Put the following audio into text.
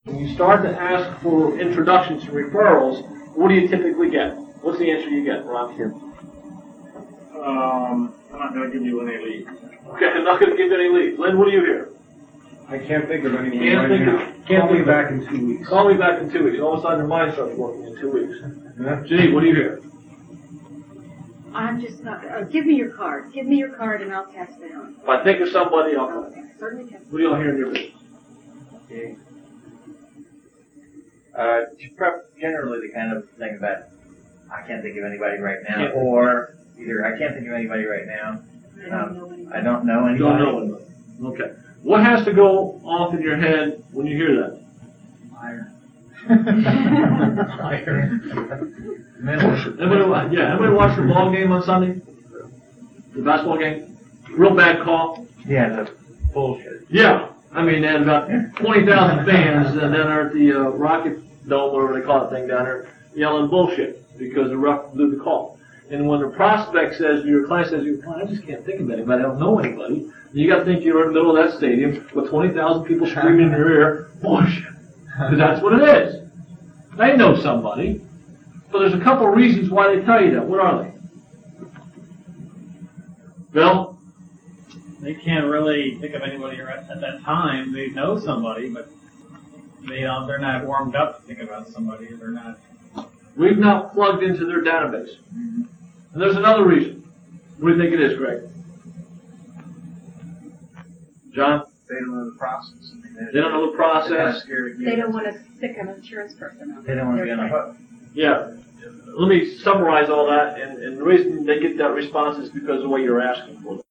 When you start to ask for introductions and referrals, what do you typically get? What's the answer you get, Ron? I'm not going to give you any leads. Okay, I'm not going to give you any leads. Lynn, what do you hear? I can't think of anyone Can't right think now. of- can't Call me think of- back in 2 weeks. Call me back in 2 weeks. All of a sudden, your mind starts working in 2 weeks. Janine, what do you hear? I'm just not, give me your card. Give me your card and I'll pass it on. If I think of somebody, I'll call. Okay, certainly can. What do y'all hear in your business? Generally the kind of thing that I can't think of anybody right now, Yeah. or either I can't think of anybody right now, I don't know anything. I don't know anybody. Don't know anybody. Okay. What has to go off in your head when you hear that? Liar. Anybody watch the ball game on Sunday? The basketball game? Real bad call? Yeah, that's bullshit. Yeah. I mean, they had about 20,000 fans down there at the Rocket Dome, whatever they call that thing down there, yelling bullshit because the ref blew the call. And when the prospect says, your client says, I just can't think of anybody, I don't know anybody, you got to think you're in the middle of that stadium with 20,000 people screaming in your ear, bullshit. Because that's what it is. They know somebody, but there's a couple of reasons why they tell you that. What are they? Bill? They can't really think of anybody at that time. They know somebody, but they're not warmed up to think about somebody. They're not. We've not plugged into their database. And there's another reason. What do you think it is, Greg? John? They don't know the process. They don't know the process. They don't want to stick an insurance person on. They don't want to be on the hook. Yeah. Let me summarize all that, and the reason they get that response is because of the way you're asking for it.